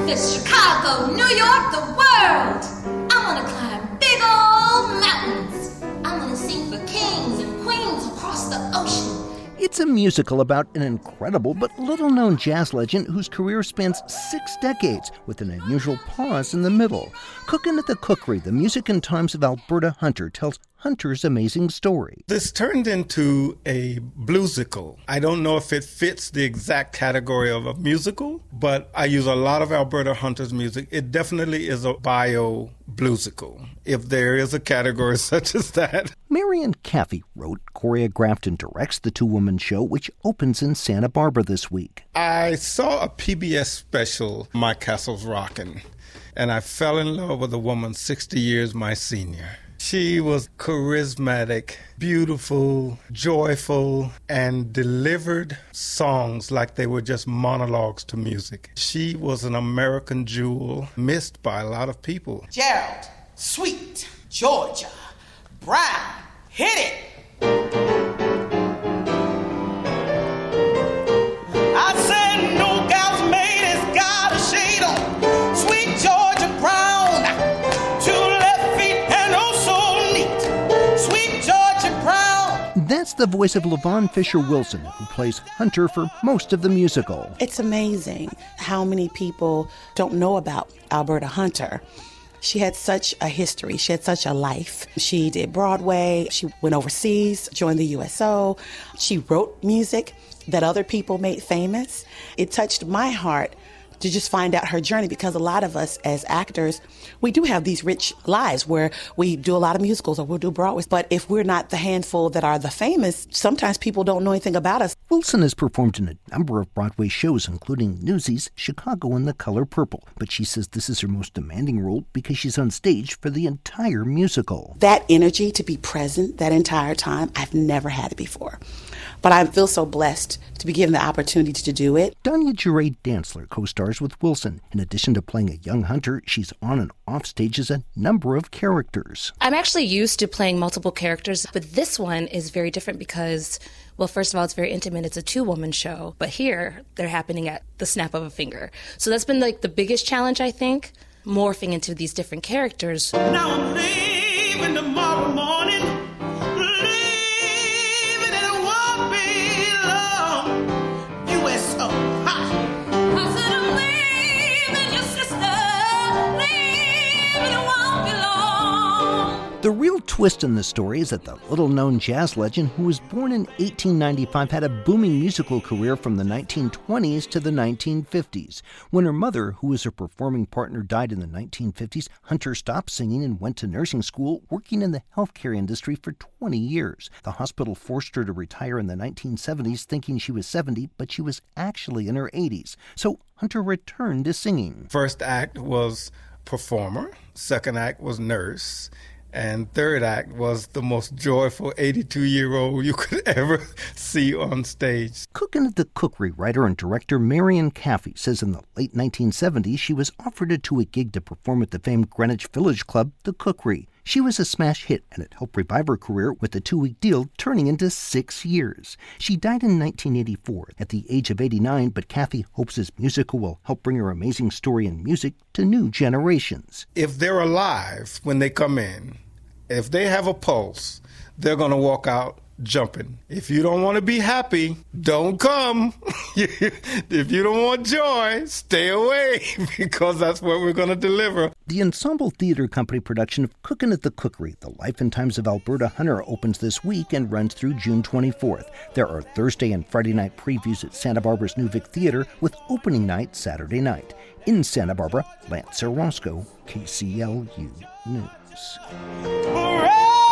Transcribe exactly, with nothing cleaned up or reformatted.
Memphis, Chicago, New York, the world. I want to climb big old mountains. I want to sing for kings and queens across the ocean. It's a musical about an incredible but little-known jazz legend whose career spans six decades, with an unusual pause in the middle. Cookin' at the Cookery, the music and times of Alberta Hunter, tells Hunter's amazing story. This turned into a bluesical. I don't know if it fits the exact category of a musical, but I use a lot of Alberta Hunter's music. It definitely is a bio bluesical, if there is a category such as that. Marian Caffey wrote, choreographed, and directs the two-woman show, which opens in Santa Barbara this week. I saw a P B S special, My Castle's Rockin', and I fell in love with a woman sixty years my senior. She was charismatic, beautiful, joyful, and delivered songs like they were just monologues to music. She was an American jewel, missed by a lot of people. Gerald, Sweet, Georgia, Brown, hit it! I said no gal's maid has got a shade on. Sweet Georgia Brown, two left feet and oh so neat. Sweet Georgia Brown. That's the voice of LaVon Fisher-Wilson, who plays Hunter for most of the musical. It's amazing how many people don't know about Alberta Hunter. She had such a history. She had such a life. She did Broadway. She went overseas, joined the U S O. She wrote music that other people made famous. It touched my heart to just find out her journey, because a lot of us as actors, we do have these rich lives where we do a lot of musicals or we'll do Broadway. But if we're not the handful that are the famous, sometimes people don't know anything about us. Wilson has performed in a number of Broadway shows, including Newsies, Chicago, and The Color Purple. But she says this is her most demanding role because she's on stage for the entire musical. That energy to be present that entire time, I've never had it before. But I feel so blessed to be given the opportunity to do it. Danya Jure Dantzler co-stars with Wilson. In addition to playing a young Hunter, she's on and off stage as a number of characters. I'm actually used to playing multiple characters, but this one is very different because, well, first of all, it's very intimate. It's a two-woman show, but here they're happening at the snap of a finger. So that's been like the biggest challenge, I think, morphing into these different characters. Now I'm leaving tomorrow morning. The real twist in the story is that the little-known jazz legend, who was born in eighteen ninety-five, had a booming musical career from the nineteen twenties to the nineteen fifties. When her mother, who was her performing partner, died in the nineteen fifties, Hunter stopped singing and went to nursing school, working in the healthcare industry for twenty years. The hospital forced her to retire in the nineteen seventies, thinking she was seventy, but she was actually in her eighties. So Hunter returned to singing. First act was performer, second act was nurse, and third act was the most joyful eighty-two-year-old you could ever see on stage. Cookin' at the Cookery writer and director Marian Caffey says in the late nineteen seventies she was offered a two-week gig to perform at the famed Greenwich Village club, the Cookery. She was a smash hit, and it helped revive her career with the two-week deal turning into six years. She died in nineteen eighty-four at the age of eighty-nine, but Caffey hopes this musical will help bring her amazing story and music to new generations. If they're alive when they come in, if they have a pulse, they're going to walk out jumping. If you don't want to be happy, don't come. If you don't want joy, stay away, because that's what we're going to deliver. The Ensemble Theatre Company production of Cookin' at the Cookery, The Life and Times of Alberta Hunter, opens this week and runs through June twenty-fourth. There are Thursday and Friday night previews at Santa Barbara's New Vic Theatre, with opening night Saturday night. In Santa Barbara, Lance Orozco, K C L U News. Hooray!